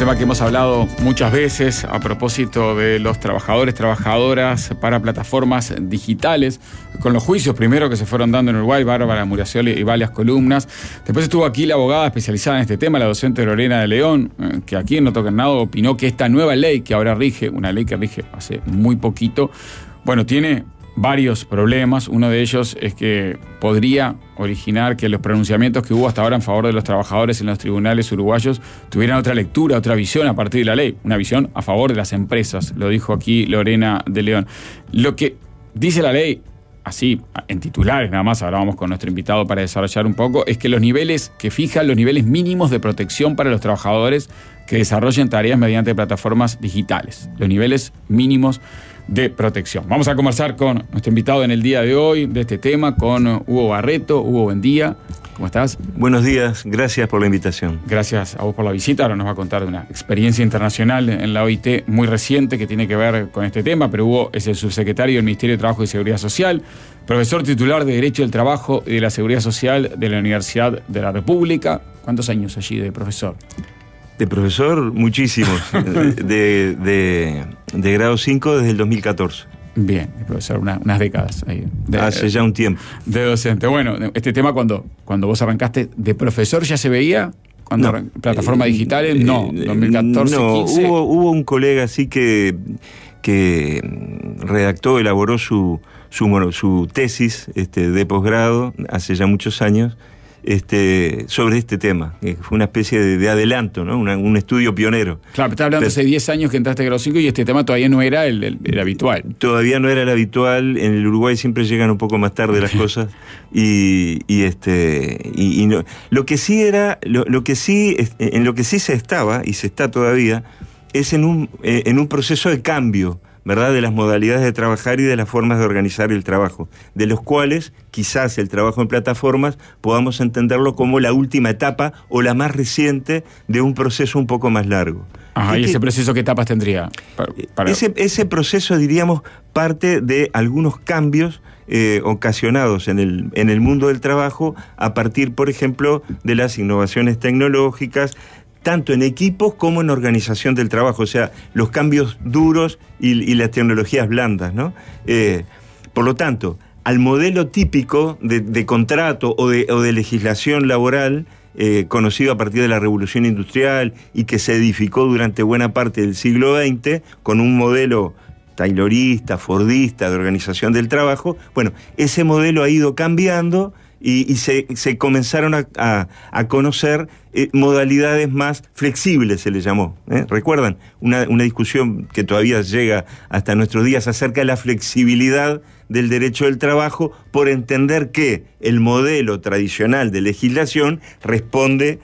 tema que hemos hablado muchas veces a propósito de los trabajadores, trabajadoras para plataformas digitales, con los juicios primero que se fueron dando en Uruguay, Bárbara Muracioli y varias columnas. Después estuvo aquí la abogada especializada en este tema, la docente Lorena de León, que aquí en No Toquen Nada opinó que esta nueva ley que ahora rige, una ley que rige hace muy poquito, bueno, tiene varios problemas. Uno de ellos es que podría originar que los pronunciamientos que hubo hasta ahora en favor de los trabajadores en los tribunales uruguayos tuvieran otra lectura, otra visión a partir de la ley, una visión a favor de las empresas, lo dijo aquí Lorena de León. Lo que dice la ley, así, en titulares nada más, ahora vamos con nuestro invitado para desarrollar un poco, es que los niveles que fijan los niveles mínimos de protección para los trabajadores que desarrollen tareas mediante plataformas digitales, los niveles mínimos de protección. Vamos a conversar con nuestro invitado en el día de hoy de este tema, con Hugo Barreto. Hugo, buen día. ¿Cómo estás? Buenos días, gracias por la invitación. Gracias a vos por la visita. Ahora nos va a contar de una experiencia internacional en la OIT muy reciente que tiene que ver con este tema, pero Hugo es el subsecretario del Ministerio de Trabajo y Seguridad Social, profesor titular de Derecho del Trabajo y de la Seguridad Social de la Universidad de la República. ¿Cuántos años allí de profesor? De profesor, muchísimos. de grado 5 desde el 2014. Bien, de profesor, unas décadas ahí. Hace ya un tiempo. De docente. Bueno, este tema cuando vos arrancaste, ¿de profesor ya se veía? Cuando plataformas digitales, no, 2014, no, 15. Hubo un colega así que redactó, elaboró su tesis de posgrado hace ya muchos años, sobre este tema. Fue una especie de adelanto, ¿no? Un estudio pionero. Claro, estás hablando hace 10 años que entraste a grado 5 y este tema todavía no era el habitual. Todavía no era el habitual. En el Uruguay siempre llegan un poco más tarde las cosas. Y no. Lo que sí en lo que sí se estaba, y se está todavía, es en un proceso de cambio, ¿verdad?, de las modalidades de trabajar y de las formas de organizar el trabajo, de los cuales quizás el trabajo en plataformas podamos entenderlo como la última etapa o la más reciente de un proceso un poco más largo. Ajá, ¿y ese proceso qué etapas tendría? Ese proceso, diríamos, parte de algunos cambios ocasionados en el mundo del trabajo a partir, por ejemplo, de las innovaciones tecnológicas, tanto en equipos como en organización del trabajo, o sea, los cambios duros y las tecnologías blandas, ¿no? Por lo tanto, al modelo típico de contrato o de legislación laboral, conocido a partir de la Revolución Industrial y que se edificó durante buena parte del siglo XX, con un modelo taylorista, fordista de organización del trabajo, bueno, ese modelo ha ido cambiando y se comenzaron a conocer modalidades más flexibles, se le llamó. ¿Recuerdan? Una discusión que todavía llega hasta nuestros días acerca de la flexibilidad del derecho del trabajo, por entender que el modelo tradicional de legislación responde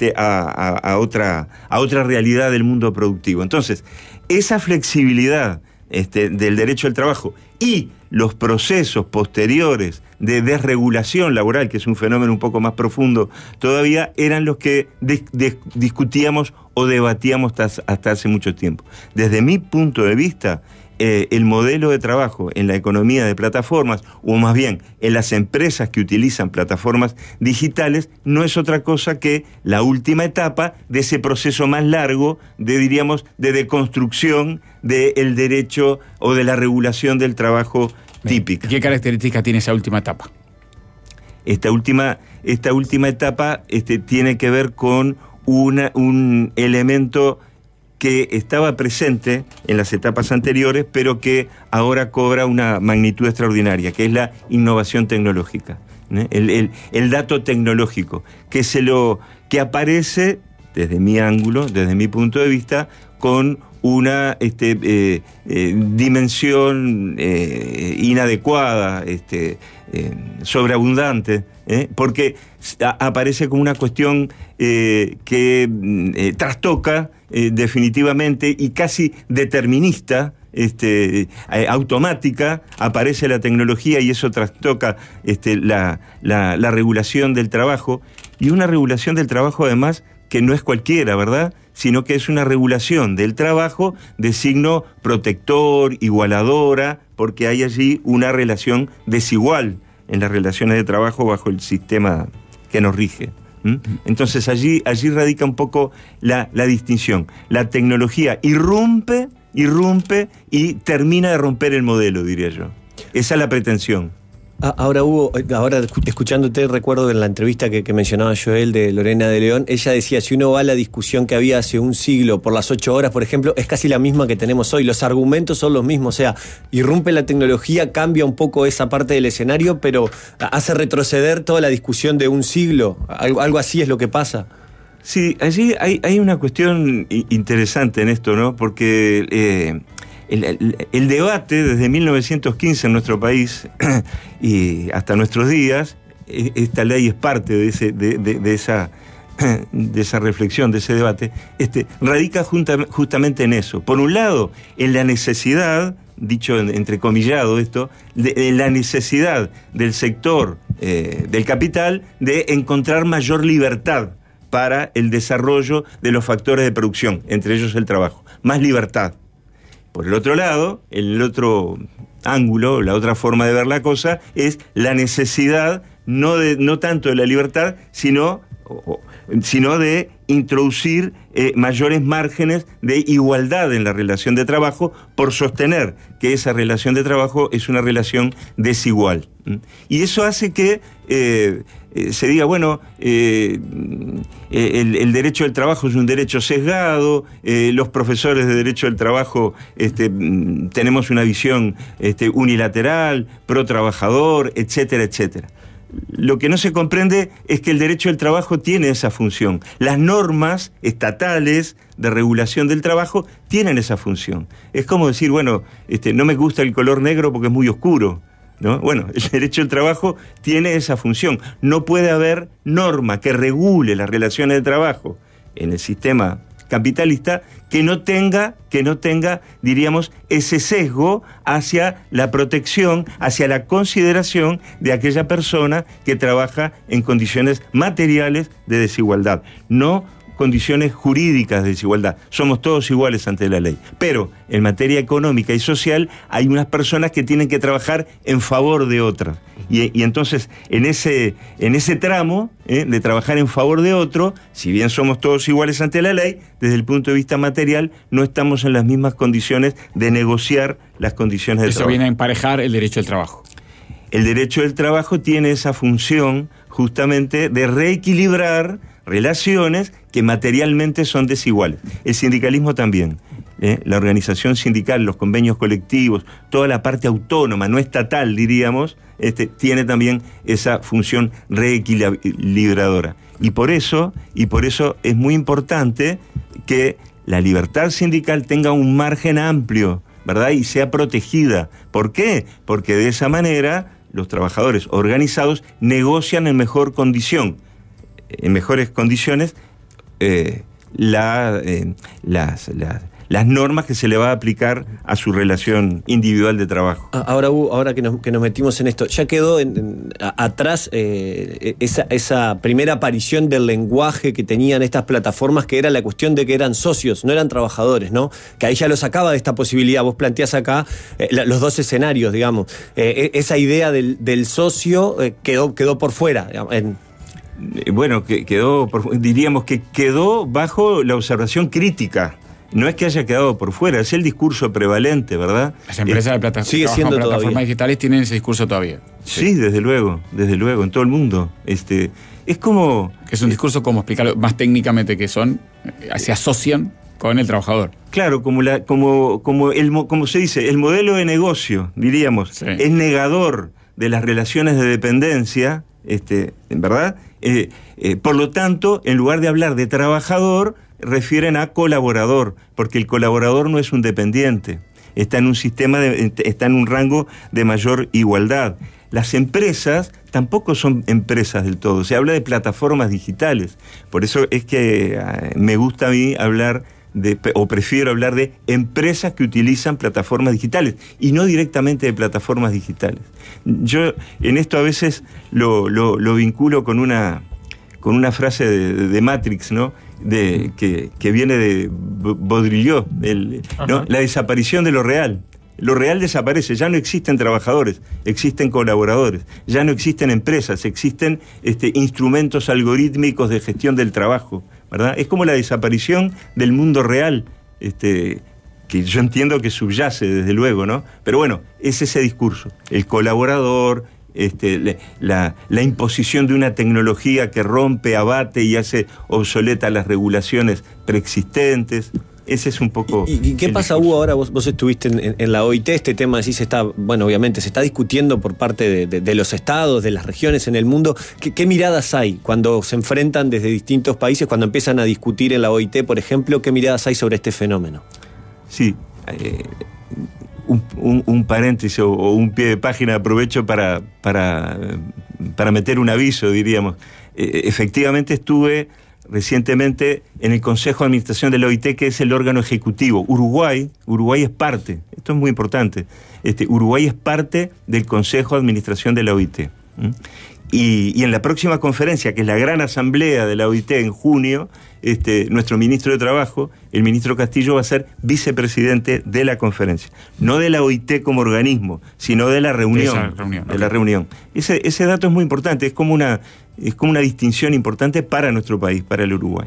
a otra realidad del mundo productivo. Entonces, esa flexibilidad del derecho al trabajo y los procesos posteriores de desregulación laboral, que es un fenómeno un poco más profundo todavía, eran los que discutíamos o debatíamos hasta hace mucho tiempo. Desde mi punto de vista, el modelo de trabajo en la economía de plataformas, o más bien en las empresas que utilizan plataformas digitales, no es otra cosa que la última etapa de ese proceso más largo de deconstrucción del derecho o de la regulación del trabajo típica. ¿Qué características tiene esa última etapa? Esta última etapa tiene que ver con un elemento que estaba presente en las etapas anteriores, pero que ahora cobra una magnitud extraordinaria, que es la innovación tecnológica, ¿no? El dato tecnológico, que aparece, desde mi ángulo, desde mi punto de vista, con una dimensión inadecuada, sobreabundante, porque aparece como una cuestión que trastoca definitivamente y casi determinista, automática. Aparece la tecnología y eso trastoca la regulación del trabajo, y una regulación del trabajo además que no es cualquiera, ¿verdad?, sino que es una regulación del trabajo de signo protector, igualadora, porque hay allí una relación desigual en las relaciones de trabajo bajo el sistema que nos rige. Entonces allí radica un poco la distinción. La tecnología irrumpe y termina de romper el modelo, diría yo. Esa es la pretensión. Ahora, Hugo, escuchándote, recuerdo en la entrevista que mencionaba Joel de Lorena de León, ella decía, si uno va a la discusión que había hace un siglo por las 8 horas, por ejemplo, es casi la misma que tenemos hoy, los argumentos son los mismos, o sea, irrumpe la tecnología, cambia un poco esa parte del escenario, pero hace retroceder toda la discusión de un siglo, algo así es lo que pasa. Sí, allí hay una cuestión interesante en esto, ¿no? Porque el debate desde 1915 en nuestro país y hasta nuestros días, esta ley es parte de esa reflexión, de ese debate, radica justamente en eso. Por un lado, en la necesidad, dicho entrecomillado esto, en la necesidad del sector del capital de encontrar mayor libertad para el desarrollo de los factores de producción, entre ellos el trabajo, más libertad. Por el otro lado, el otro ángulo, la otra forma de ver la cosa, es la necesidad no tanto de la libertad, sino de introducir mayores márgenes de igualdad en la relación de trabajo por sostener que esa relación de trabajo es una relación desigual. Y eso hace que se diga, bueno, el derecho del trabajo es un derecho sesgado, los profesores de derecho del trabajo tenemos una visión unilateral, pro trabajador, etcétera, etcétera. Lo que no se comprende es que el derecho del trabajo tiene esa función. Las normas estatales de regulación del trabajo tienen esa función. Es como decir, bueno, no me gusta el color negro porque es muy oscuro, ¿no? Bueno, el derecho del trabajo tiene esa función. No puede haber norma que regule las relaciones de trabajo en el sistema capitalista que no tenga, diríamos, ese sesgo hacia la protección, hacia la consideración de aquella persona que trabaja en condiciones materiales de desigualdad, no condiciones jurídicas de desigualdad. Somos todos iguales ante la ley. Pero en materia económica y social hay unas personas que tienen que trabajar en favor de otras. Y entonces, en ese tramo de trabajar en favor de otro, si bien somos todos iguales ante la ley, desde el punto de vista material no estamos en las mismas condiciones de negociar las condiciones de trabajo. Eso viene a emparejar el derecho al trabajo. El derecho del trabajo tiene esa función justamente de reequilibrar relaciones que materialmente son desiguales. El sindicalismo también. La organización sindical, los convenios colectivos, toda la parte autónoma, no estatal, diríamos, tiene también esa función reequilibradora. Y por eso es muy importante que la libertad sindical tenga un margen amplio, ¿verdad? Y sea protegida. ¿Por qué? Porque de esa manera los trabajadores organizados negocian en mejores condiciones las normas que se le va a aplicar a su relación individual de trabajo. Ahora que nos metimos en esto, ya quedó atrás esa primera aparición del lenguaje que tenían estas plataformas, que era la cuestión de que eran socios, no eran trabajadores, ¿no? Que ahí ya lo sacaba de esta posibilidad. Vos planteás acá los dos escenarios, digamos. Esa idea del socio quedó por fuera, Bueno, diríamos que quedó bajo la observación crítica. No es que haya quedado por fuera, es el discurso prevalente, ¿verdad? Las empresas de plataformas digitales tienen ese discurso todavía. Sí, desde luego, en todo el mundo. Es como... Es un discurso, como explicarlo más técnicamente, que se asocian con el trabajador. Claro, como se dice, el modelo de negocio, diríamos, sí, es negador de las relaciones de dependencia, ¿verdad? Por lo tanto, en lugar de hablar de trabajador, refieren a colaborador, porque el colaborador no es un dependiente, está en un está en un rango de mayor igualdad. Las empresas tampoco son empresas del todo, se habla de plataformas digitales, por eso es que me gusta a mí prefiero hablar de empresas que utilizan plataformas digitales y no directamente de plataformas digitales. Yo en esto a veces lo vinculo con una frase de Matrix, ¿no? Que viene de Baudrillard, ¿no? La desaparición de lo real. lo real desaparece, ya no existen trabajadores, existen colaboradores, ya no existen empresas, existen instrumentos algorítmicos de gestión del trabajo, ¿verdad? Es como la desaparición del mundo real, que yo entiendo que subyace desde luego, ¿no? Pero bueno, es ese discurso, el colaborador, la imposición de una tecnología que rompe, abate y hace obsoleta las regulaciones preexistentes. Ese es un poco... ¿Y qué pasa, Hugo? Ahora vos estuviste en la OIT, este tema sí obviamente se está discutiendo por parte de los estados, de las regiones en el mundo. ¿Qué miradas hay cuando se enfrentan desde distintos países, cuando empiezan a discutir en la OIT, por ejemplo? ¿Qué miradas hay sobre este fenómeno? Sí, un paréntesis o un pie de página aprovecho para meter un aviso, diríamos. Efectivamente estuve recientemente en el Consejo de Administración de la OIT, que es el órgano ejecutivo. Uruguay es parte, esto es muy importante, Uruguay es parte del Consejo de Administración de la OIT. Y en la próxima conferencia, que es la gran asamblea de la OIT en junio, nuestro ministro de Trabajo, el ministro Castillo, va a ser vicepresidente de la conferencia. No de la OIT como organismo, sino de la reunión. De la reunión. Ese dato es muy importante, es como una distinción importante para nuestro país, para el Uruguay.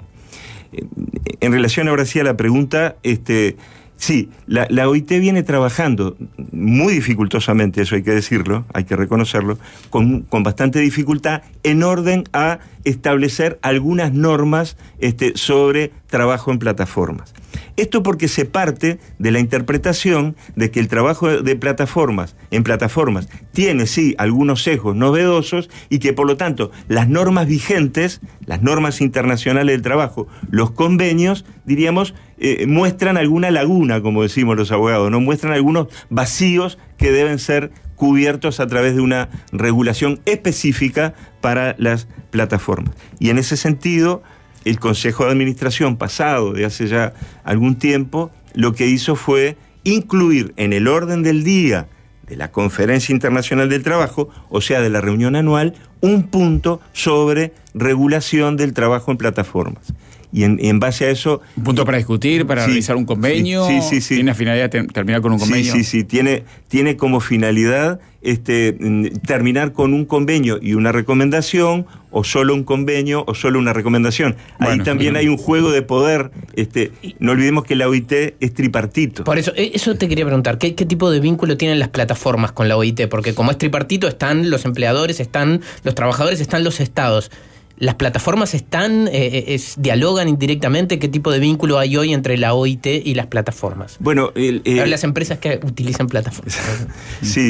En relación ahora sí a la pregunta, sí, la OIT viene trabajando muy dificultosamente, eso hay que decirlo, hay que reconocerlo, con bastante dificultad, en orden a establecer algunas normas sobre trabajo en plataformas. Esto porque se parte de la interpretación de que el trabajo en plataformas tiene sí algunos sesgos novedosos y que por lo tanto las normas vigentes, las normas internacionales del trabajo, los convenios, diríamos, muestran alguna laguna, como decimos los abogados, ¿no? Muestran algunos vacíos que deben ser cubiertos a través de una regulación específica para las plataformas. Y en ese sentido, el Consejo de Administración pasado, de hace ya algún tiempo, lo que hizo fue incluir en el orden del día de la Conferencia Internacional del Trabajo, o sea, de la reunión anual, un punto sobre regulación del trabajo en plataformas. Y en base a eso... ¿Un punto para discutir, para realizar un convenio? Sí. ¿Tiene finalidad terminar con un convenio? Sí. Tiene como finalidad terminar con un convenio y una recomendación, o solo un convenio, o solo una recomendación. Ahí también hay un juego de poder. No olvidemos que la OIT es tripartito. Por eso te quería preguntar, ¿qué tipo de vínculo tienen las plataformas con la OIT? Porque como es tripartito, están los empleadores, están los trabajadores, están los estados. ¿Las plataformas dialogan indirectamente? ¿Qué tipo de vínculo hay hoy entre la OIT y las plataformas? Bueno, las empresas que utilizan plataformas. Sí,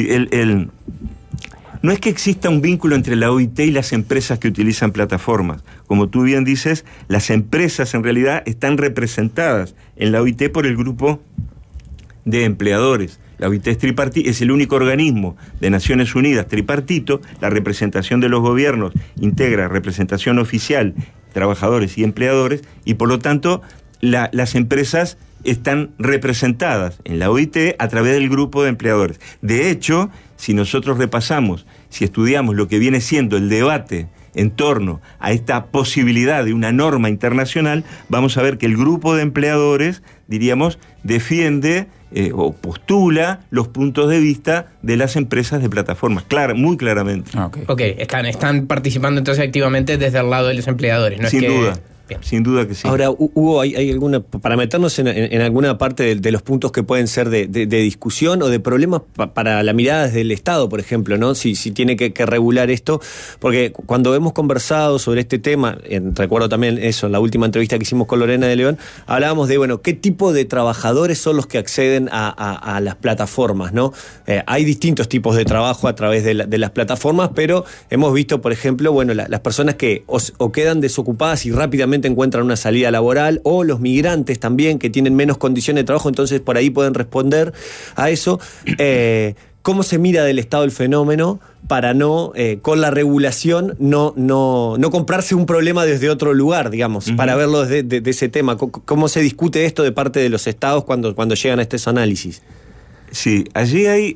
no es que exista un vínculo entre la OIT y las empresas que utilizan plataformas. Como tú bien dices, las empresas en realidad están representadas en la OIT por el grupo de empleadores. La OIT es tripartito, es el único organismo de Naciones Unidas tripartito. La representación de los gobiernos integra representación oficial, trabajadores y empleadores, y por lo tanto las empresas están representadas en la OIT a través del grupo de empleadores. De hecho, si nosotros repasamos, si estudiamos lo que viene siendo el debate en torno a esta posibilidad de una norma internacional, vamos a ver que el grupo de empleadores, diríamos, defiende o postula los puntos de vista de las empresas de plataformas, muy claramente. Ok, están participando entonces activamente desde el lado de los empleadores, ¿no? Sin duda. Bien. Sin duda que sí. Ahora, Hugo, ¿hay alguna, para meternos en alguna parte de los puntos que pueden ser de discusión o de problemas para la mirada desde el Estado, por ejemplo, ¿no? Si tiene que regular esto, porque cuando hemos conversado sobre este tema, recuerdo también eso, en la última entrevista que hicimos con Lorena de León, hablábamos de, qué tipo de trabajadores son los que acceden a las plataformas, ¿no? Hay distintos tipos de trabajo a través de las plataformas, pero hemos visto, por ejemplo, las personas que o quedan desocupadas y rápidamente encuentran una salida laboral, o los migrantes también que tienen menos condiciones de trabajo, entonces por ahí pueden responder a eso. ¿Cómo se mira del Estado el fenómeno para no, con la regulación, no comprarse un problema desde otro lugar, digamos, para verlo desde ese tema? ¿Cómo se discute esto de parte de los Estados cuando llegan a estos análisis? Sí, allí hay,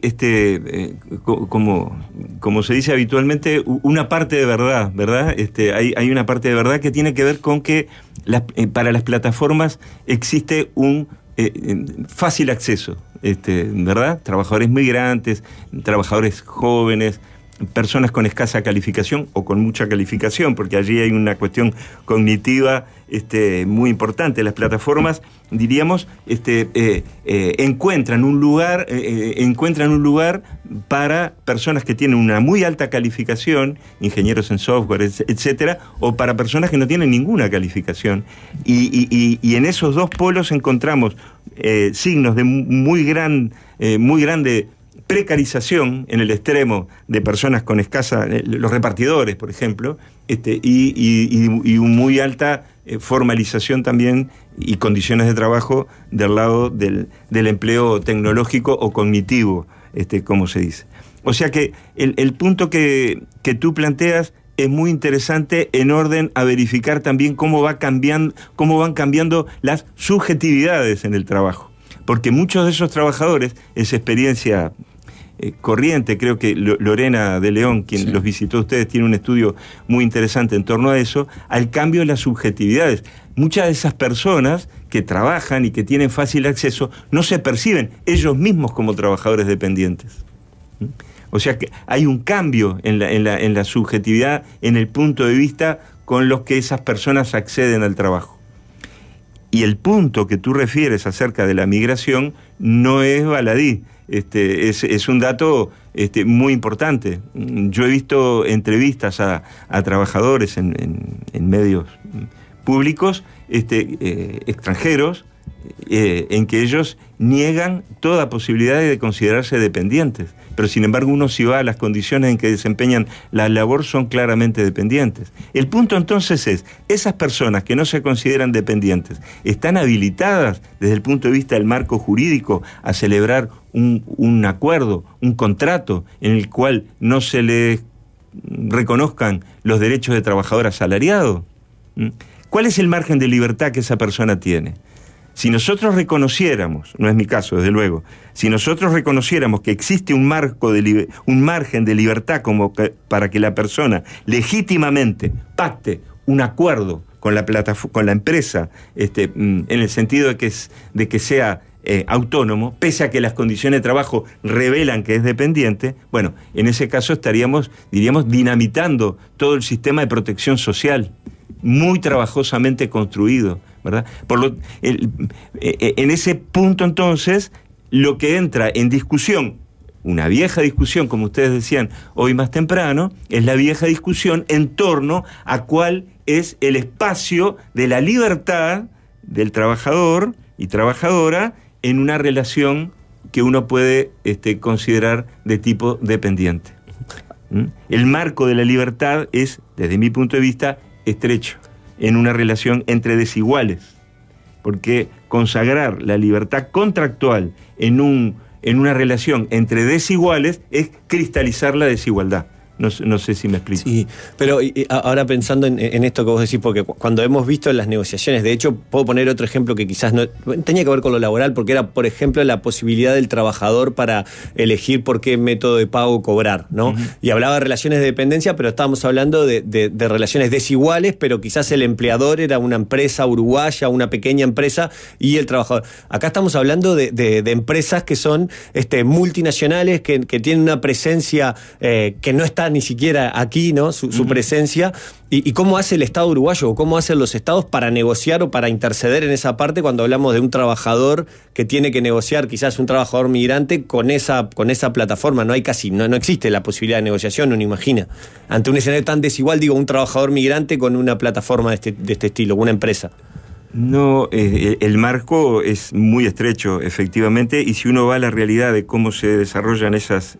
como se dice habitualmente, una parte de verdad, ¿verdad? Hay una parte de verdad que tiene que ver con que para las plataformas existe un fácil acceso. ¿verdad? Trabajadores migrantes, trabajadores jóvenes, personas con escasa calificación o con mucha calificación, porque allí hay una cuestión cognitiva muy importante. Las plataformas, diríamos, encuentran un lugar para personas que tienen una muy alta calificación, ingenieros en software, etcétera, o para personas que no tienen ninguna calificación. Y en esos dos polos encontramos signos de muy grande precarización en el extremo de personas con escasa, los repartidores, por ejemplo, y muy alta formalización también y condiciones de trabajo del lado del empleo tecnológico o cognitivo, como se dice. O sea que el punto que tú planteas es muy interesante en orden a verificar también cómo van cambiando las subjetividades en el trabajo. Porque muchos de esos trabajadores, esa experiencia corriente, creo que Lorena de León, quien los visitó a ustedes, tiene un estudio muy interesante en torno a eso, al cambio de las subjetividades. Muchas de esas personas que trabajan y que tienen fácil acceso no se perciben ellos mismos como trabajadores dependientes. O sea que hay un cambio en la subjetividad, en el punto de vista con los que esas personas acceden al trabajo. Y el punto que tú refieres acerca de la migración no es baladí, es un dato muy importante. Yo he visto entrevistas a trabajadores en medios públicos extranjeros en que ellos niegan toda posibilidad de considerarse dependientes, pero sin embargo uno, si va a las condiciones en que desempeñan la labor, son claramente dependientes. El punto entonces es, esas personas que no se consideran dependientes, ¿están habilitadas desde el punto de vista del marco jurídico a celebrar un acuerdo, un contrato en el cual no se les reconozcan los derechos de trabajador asalariado? ¿Cuál es el margen de libertad que esa persona tiene? Si nosotros reconociéramos, no es mi caso desde luego, si nosotros reconociéramos que existe un margen de libertad como para que la persona legítimamente pacte un acuerdo con la empresa, en el sentido de que sea autónomo, pese a que las condiciones de trabajo revelan que es dependiente, bueno, en ese caso estaríamos, diríamos, dinamitando todo el sistema de protección social, muy trabajosamente construido, ¿verdad? En ese punto, entonces, lo que entra en discusión, una vieja discusión, como ustedes decían hoy más temprano, es la vieja discusión en torno a cuál es el espacio de la libertad del trabajador y trabajadora en una relación que uno puede considerar de tipo dependiente. El marco de la libertad es, desde mi punto de vista, estrecho, en una relación entre desiguales, porque consagrar la libertad contractual en una relación entre desiguales es cristalizar la desigualdad. No sé si me explico. Sí, pero ahora pensando en esto que vos decís, porque cuando hemos visto las negociaciones, de hecho, puedo poner otro ejemplo que quizás no tenía que ver con lo laboral, porque era, por ejemplo, la posibilidad del trabajador para elegir por qué método de pago cobrar, ¿no? Uh-huh. Y hablaba de relaciones de dependencia, pero estábamos hablando de relaciones desiguales, pero quizás el empleador era una empresa uruguaya, una pequeña empresa, y el trabajador. Acá estamos hablando de empresas que son multinacionales, que tienen una presencia que no está ni siquiera aquí, ¿no? Su presencia, y cómo hace el Estado uruguayo o cómo hacen los estados para negociar o para interceder en esa parte cuando hablamos de un trabajador que tiene que negociar, quizás un trabajador migrante con esa plataforma. No existe la posibilidad de negociación, uno imagina. Ante un escenario tan desigual, digo, un trabajador migrante con una plataforma de este estilo, una empresa. No, el marco es muy estrecho, efectivamente, y si uno va a la realidad de cómo se desarrollan esas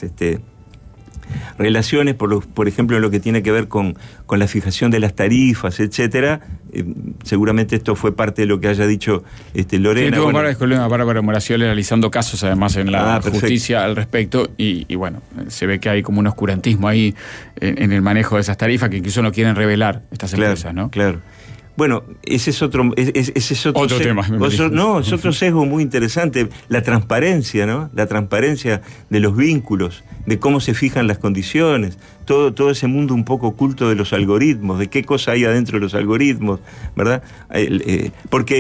relaciones, por ejemplo, en lo que tiene que ver con la fijación de las tarifas, etcétera, seguramente esto fue parte de lo que haya dicho Lorena. Sí, tuvo varias columnas Bárbara Moraccioli analizando casos, además, en la justicia al respecto, y bueno, se ve que hay como un oscurantismo ahí en el manejo de esas tarifas que incluso no quieren revelar estas empresas, ¿no? Claro. Bueno, ese es otro tema. Es otro sesgo muy interesante, la transparencia, ¿no? La transparencia de los vínculos, de cómo se fijan las condiciones, todo ese mundo un poco oculto de los algoritmos, de qué cosa hay adentro de los algoritmos, ¿verdad? Porque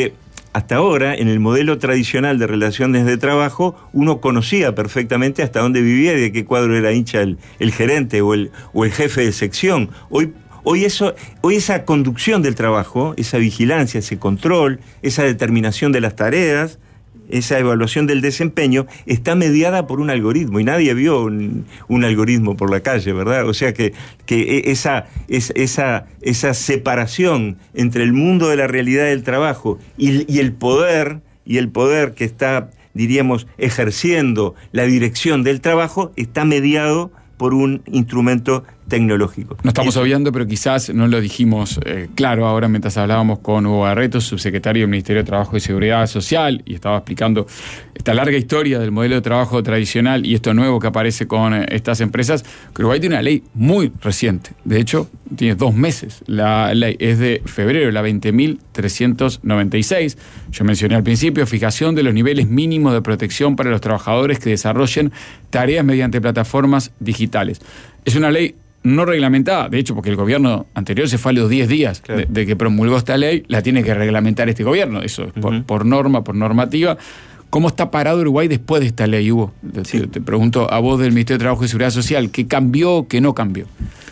hasta ahora, en el modelo tradicional de relaciones de trabajo, uno conocía perfectamente hasta dónde vivía y de qué cuadro era hincha el gerente o el jefe de sección. Hoy esa conducción del trabajo, esa vigilancia, ese control, esa determinación de las tareas, esa evaluación del desempeño, está mediada por un algoritmo, y nadie vio un algoritmo por la calle, ¿verdad? O sea que esa separación entre el mundo de la realidad del trabajo y el poder que está, diríamos, ejerciendo la dirección del trabajo, está mediado por un instrumento tecnológico. No estamos obviando, pero quizás no lo dijimos claro ahora mientras hablábamos con Hugo Barreto, subsecretario del Ministerio de Trabajo y Seguridad Social, y estaba explicando esta larga historia del modelo de trabajo tradicional y esto nuevo que aparece con estas empresas. Que Uruguay tiene una ley muy reciente, de hecho tiene 2 meses, la ley es de febrero, la 20.396, yo mencioné al principio, fijación de los niveles mínimos de protección para los trabajadores que desarrollen tareas mediante plataformas digitales. Es una ley no reglamentada, de hecho, porque el gobierno anterior se fue a los 10 días claro. de que promulgó esta ley, la tiene que reglamentar este gobierno, eso es por norma, por normativa. ¿Cómo está parado Uruguay después de esta ley, Hugo? Sí. Te pregunto a vos del Ministerio de Trabajo y Seguridad Social, ¿qué cambió, qué no cambió?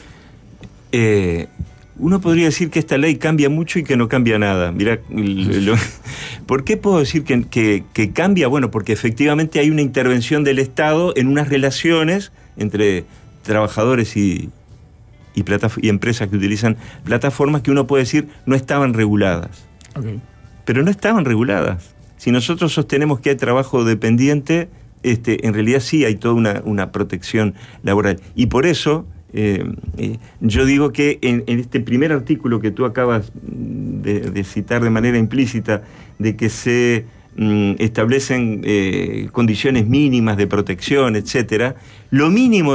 Uno podría decir que esta ley cambia mucho y que no cambia nada. Mirá, ¿por qué puedo decir que cambia? Bueno, porque efectivamente hay una intervención del Estado en unas relaciones entre trabajadores y empresas que utilizan plataformas que uno puede decir no estaban reguladas. Okay. Pero no estaban reguladas. Si nosotros sostenemos que hay trabajo dependiente, en realidad sí hay toda una protección laboral. Y por eso yo digo que en este primer artículo que tú acabas de citar de manera implícita, de que se establecen condiciones mínimas de protección, etcétera. Lo mínimo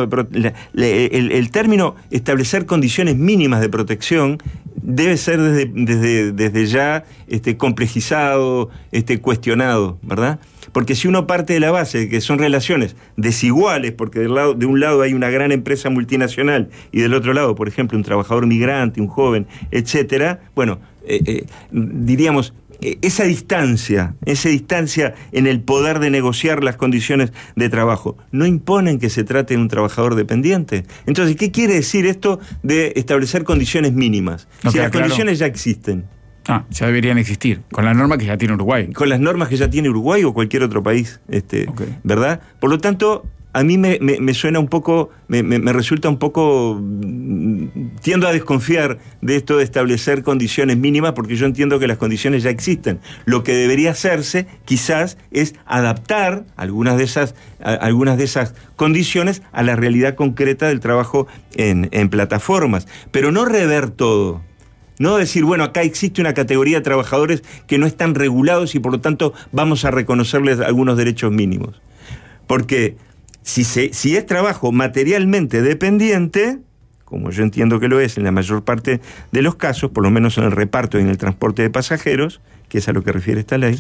el término establecer condiciones mínimas de protección debe ser desde ya complejizado, cuestionado, ¿verdad? Porque si uno parte de la base de que son relaciones desiguales, porque de un lado hay una gran empresa multinacional y del otro lado, por ejemplo, un trabajador migrante, un joven, etcétera, bueno, diríamos, esa distancia en el poder de negociar las condiciones de trabajo no imponen que se trate de un trabajador dependiente. Entonces, ¿qué quiere decir esto de establecer condiciones mínimas? No, si las condiciones ya existen. Ya deberían existir, con la norma que ya tiene Uruguay. Con las normas que ya tiene Uruguay o cualquier otro país, ¿verdad? Por lo tanto, a mí me suena un poco, me resulta un poco, tiendo a desconfiar de esto de establecer condiciones mínimas, porque yo entiendo que las condiciones ya existen. Lo que debería hacerse, quizás, es adaptar algunas de esas condiciones a la realidad concreta del trabajo en plataformas, pero no rever todo. No decir, bueno, acá existe una categoría de trabajadores que no están regulados y por lo tanto vamos a reconocerles algunos derechos mínimos. Porque si es trabajo materialmente dependiente, como yo entiendo que lo es en la mayor parte de los casos, por lo menos en el reparto y en el transporte de pasajeros, que es a lo que refiere esta ley,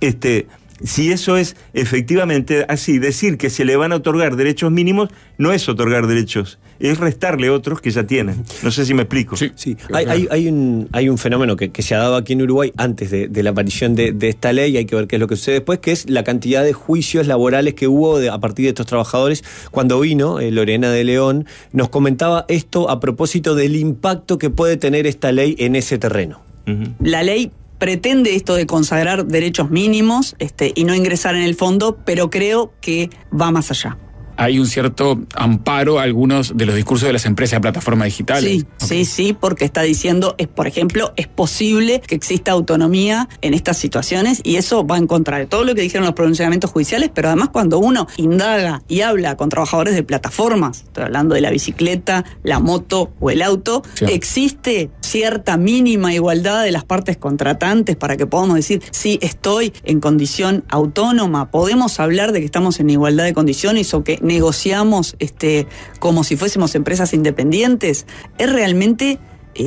si eso es efectivamente así, decir que se le van a otorgar derechos mínimos no es otorgar derechos, es restarle otros que ya tienen. No sé si me explico. Sí. Hay un fenómeno que se ha dado aquí en Uruguay antes de la aparición de esta ley, hay que ver qué es lo que sucede después, que es la cantidad de juicios laborales que hubo a partir de estos trabajadores. Cuando vino Lorena de León, nos comentaba esto a propósito del impacto que puede tener esta ley en ese terreno. La ley pretende esto de consagrar derechos mínimos y no ingresar en el fondo, pero creo que va más allá. Hay un cierto amparo a algunos de los discursos de las empresas de plataformas digitales. Sí, porque está diciendo, por ejemplo, es posible que exista autonomía en estas situaciones y eso va en contra de todo lo que dijeron los pronunciamientos judiciales, pero además cuando uno indaga y habla con trabajadores de plataformas, estoy hablando de la bicicleta, la moto o el auto, existe cierta mínima igualdad de las partes contratantes para que podamos decir, sí, estoy en condición autónoma, podemos hablar de que estamos en igualdad de condiciones o que negociamos como si fuésemos empresas independientes. Es realmente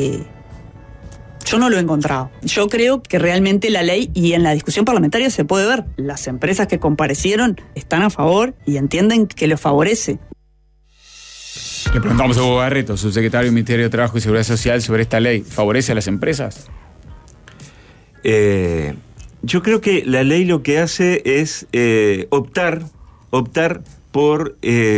yo no lo he encontrado. Yo creo que realmente la ley, y en la discusión parlamentaria se puede ver, las empresas que comparecieron están a favor y entienden que lo favorece. Le preguntamos a Hugo Barreto, subsecretario del Ministerio de Trabajo y Seguridad Social, sobre esta ley. ¿Favorece a las empresas? Yo creo que la ley lo que hace es optar por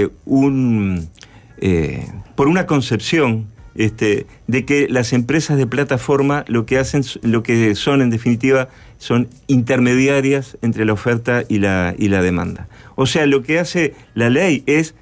por una concepción de que las empresas de plataforma lo que son en definitiva son intermediarias entre la oferta y la demanda. O sea, lo que hace la ley es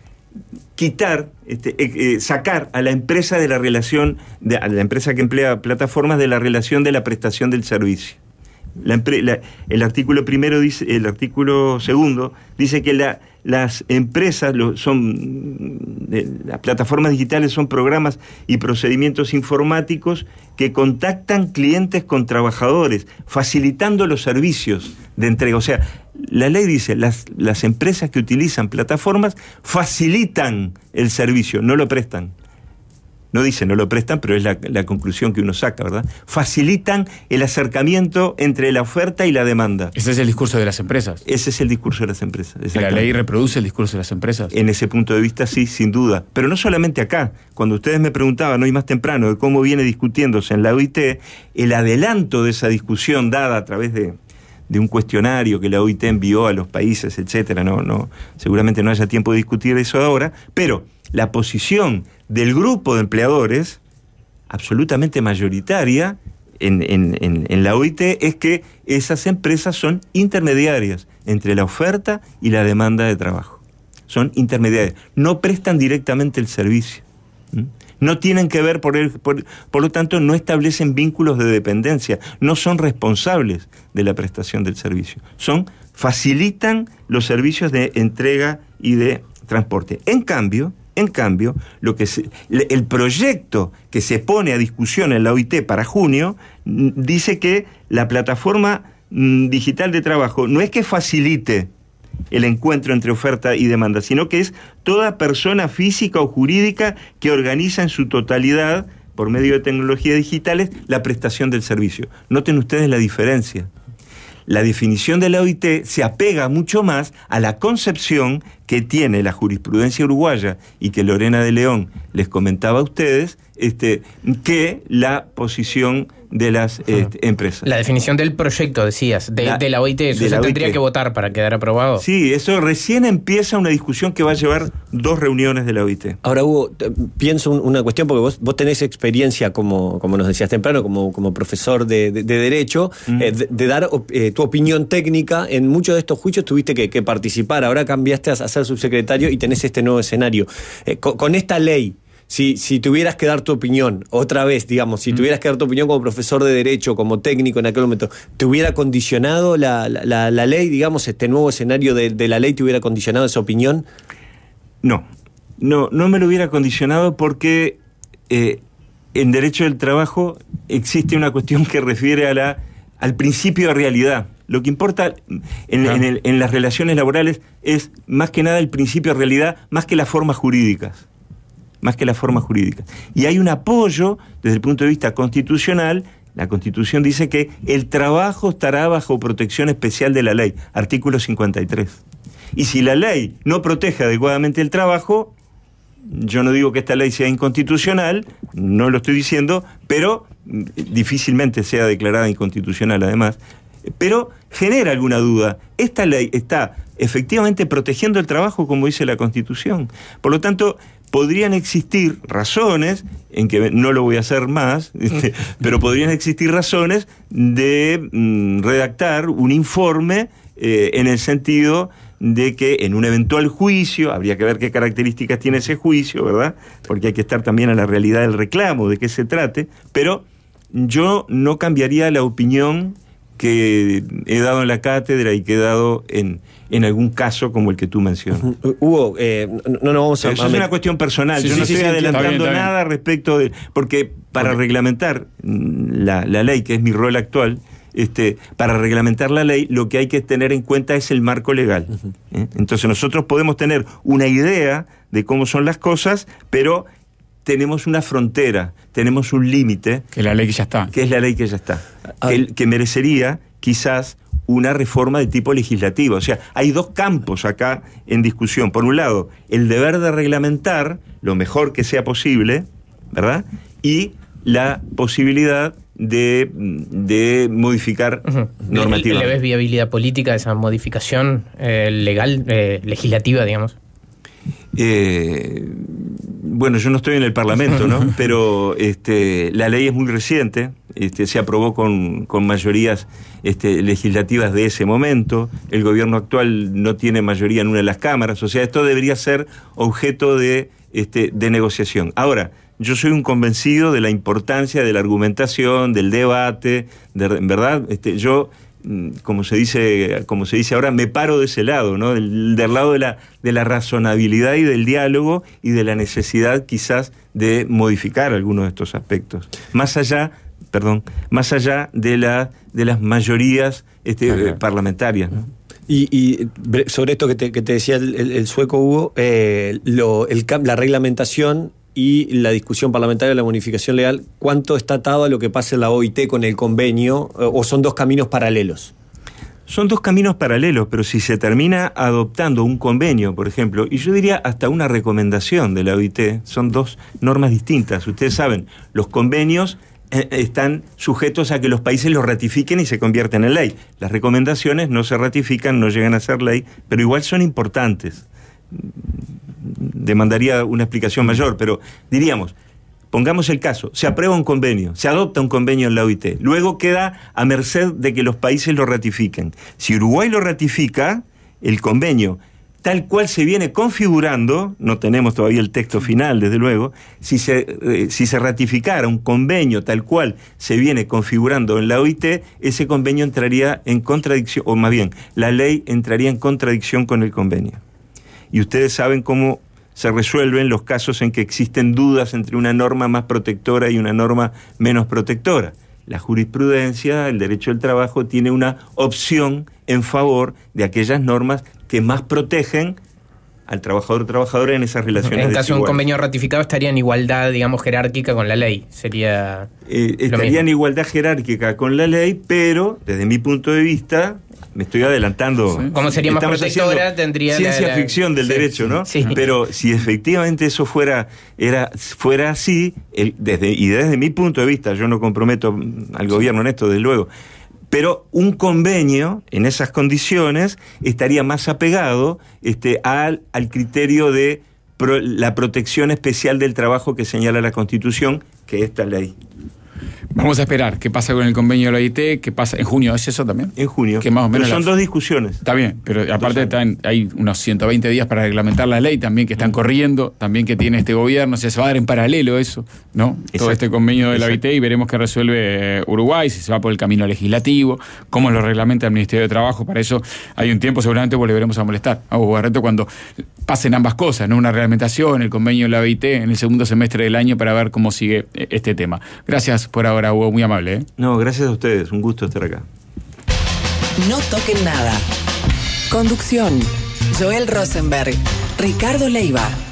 sacar a la empresa de la relación, a la empresa que emplea plataformas de la relación de la prestación del servicio. El artículo primero dice, el artículo segundo dice que las empresas las plataformas digitales son programas y procedimientos informáticos que contactan clientes con trabajadores, facilitando los servicios de entrega. O sea, la ley dice, las empresas que utilizan plataformas facilitan el servicio, no lo prestan. No dice no lo prestan, pero es la conclusión que uno saca, ¿verdad? Facilitan el acercamiento entre la oferta y la demanda. Ese es el discurso de las empresas. Ese es el discurso de las empresas. ¿La ley reproduce el discurso de las empresas? En ese punto de vista, sí, sin duda. Pero no solamente acá. Cuando ustedes me preguntaban hoy más temprano de cómo viene discutiéndose en la OIT, el adelanto de esa discusión dada a través de un cuestionario que la OIT envió a los países, etcétera, seguramente no haya tiempo de discutir eso ahora, pero la posición del grupo de empleadores, absolutamente mayoritaria en la OIT, es que esas empresas son intermediarias entre la oferta y la demanda de trabajo. Son intermediarias. No prestan directamente el servicio. No tienen que ver, por lo tanto, no establecen vínculos de dependencia. No son responsables de la prestación del servicio. Facilitan los servicios de entrega y de transporte. En cambio, el proyecto que se pone a discusión en la OIT para junio dice que la plataforma digital de trabajo no es que facilite el encuentro entre oferta y demanda, sino que es toda persona física o jurídica que organiza en su totalidad, por medio de tecnologías digitales, la prestación del servicio. Noten ustedes la diferencia. La definición de la OIT se apega mucho más a la concepción que tiene la jurisprudencia uruguaya y que Lorena de León les comentaba a ustedes, que la posición de las empresas. La definición del proyecto, decías, de la OIT, eso se tendría que votar para quedar aprobado. Sí, eso recién empieza una discusión que va a llevar 2 reuniones de la OIT. Ahora, Hugo, pienso una cuestión, porque vos tenés experiencia, como nos decías temprano, como profesor de Derecho, de dar tu opinión técnica. En muchos de estos juicios tuviste que participar, ahora cambiaste a ser subsecretario y tenés este nuevo escenario. Con esta ley, si tuvieras que dar tu opinión, otra vez, digamos, si tuvieras que dar tu opinión como profesor de Derecho, como técnico en aquel momento, ¿te hubiera condicionado la ley, digamos, este nuevo escenario de la ley te hubiera condicionado esa opinión? No me lo hubiera condicionado porque en Derecho del Trabajo existe una cuestión que refiere al principio de realidad. Lo que importa en las relaciones laborales es más que nada el principio de realidad, más que las formas jurídicas. Y hay un apoyo desde el punto de vista constitucional. La Constitución dice que el trabajo estará bajo protección especial de la ley, artículo 53. Y si la ley no protege adecuadamente el trabajo, yo no digo que esta ley sea inconstitucional, no lo estoy diciendo, pero difícilmente sea declarada inconstitucional además, pero genera alguna duda. Esta ley está efectivamente protegiendo el trabajo como dice la Constitución. Por lo tanto, podrían existir razones, en que no lo voy a hacer más, pero podrían existir razones de redactar un informe en el sentido de que en un eventual juicio, habría que ver qué características tiene ese juicio, ¿verdad? Porque hay que estar también a la realidad del reclamo, de qué se trate, pero yo no cambiaría la opinión que he dado en la cátedra y que he dado en algún caso como el que tú mencionas. Hugo, no vamos a... Eso es una cuestión personal, yo no estoy adelantando nada respecto de... Porque para reglamentar la ley, que es mi rol actual, para reglamentar la ley, lo que hay que tener en cuenta es el marco legal. Entonces nosotros podemos tener una idea de cómo son las cosas, pero tenemos una frontera, tenemos un límite. Que es la ley que ya está. Que es la ley que ya está. Que merecería quizás una reforma de tipo legislativo. O sea, hay 2 campos acá en discusión. Por un lado, el deber de reglamentar lo mejor que sea posible, ¿verdad? Y la posibilidad de modificar normativamente. ¿Le ves viabilidad política a esa modificación legal, legislativa, digamos? Bueno, yo no estoy en el Parlamento, ¿no? Pero la ley es muy reciente, se aprobó con mayorías legislativas de ese momento, el gobierno actual no tiene mayoría en una de las cámaras, o sea, esto debería ser objeto de negociación. Ahora, yo soy un convencido de la importancia de la argumentación, del debate, en verdad, yo, como se dice ahora, me paro de ese lado, ¿no? Del lado de la razonabilidad y del diálogo y de la necesidad quizás de modificar algunos de estos aspectos. Más allá de las mayorías parlamentarias, ¿no? Y sobre esto que te decía el sueco Hugo, la reglamentación y la discusión parlamentaria de la modificación legal, ¿cuánto está atado a lo que pasa en la OIT con el convenio, o son dos caminos paralelos? Son dos caminos paralelos, pero si se termina adoptando un convenio, por ejemplo, y yo diría hasta una recomendación de la OIT, son dos normas distintas. Ustedes saben, los convenios están sujetos a que los países los ratifiquen y se convierten en ley. Las recomendaciones no se ratifican, no llegan a ser ley, pero igual son importantes. Demandaría una explicación mayor, pero diríamos, pongamos el caso, se aprueba un convenio, se adopta un convenio en la OIT, luego queda a merced de que los países lo ratifiquen. Si Uruguay lo ratifica, el convenio, tal cual se viene configurando, no tenemos todavía el texto final, desde luego, si se ratificara un convenio tal cual se viene configurando en la OIT, ese convenio entraría en contradicción, o más bien, la ley entraría en contradicción con el convenio. Y ustedes saben cómo se resuelven los casos en que existen dudas entre una norma más protectora y una norma menos protectora. La jurisprudencia, el derecho del trabajo, tiene una opción en favor de aquellas normas que más protegen al trabajador o trabajadora en esas relaciones. En caso de un convenio ratificado estaría en igualdad, digamos, jerárquica con la ley. Sería estaría en igualdad jerárquica con la ley, pero desde mi punto de vista, me estoy adelantando. Sí. Como sería más protectora, tendría ciencia ficción del derecho, ¿no? Sí. Pero si efectivamente eso fuera así, desde mi punto de vista, yo no comprometo al gobierno en esto, desde luego, pero un convenio en esas condiciones estaría más apegado al criterio de la protección especial del trabajo que señala la Constitución, que esta ley. Vamos a esperar qué pasa con el convenio de la OIT, qué pasa en junio, ¿es eso también? En junio. Que más o menos pero son dos discusiones. Está bien, pero aparte hay unos 120 días para reglamentar la ley también que están corriendo, también que tiene este gobierno, se va a dar en paralelo eso, ¿no? Exacto. Todo este convenio de la OIT, y veremos qué resuelve Uruguay, si se va por el camino legislativo, cómo lo reglamenta el Ministerio de Trabajo. Para eso hay un tiempo, seguramente volveremos a molestar a Hugo Barreto cuando pasen ambas cosas, ¿no? Una reglamentación, el convenio de la OIT en el segundo semestre del año, para ver cómo sigue este tema. Gracias por ahora, Hugo, muy amable, ¿eh? No, gracias a ustedes, un gusto estar acá. No toquen nada. Conducción: Joel Rosenberg, Ricardo Leiva.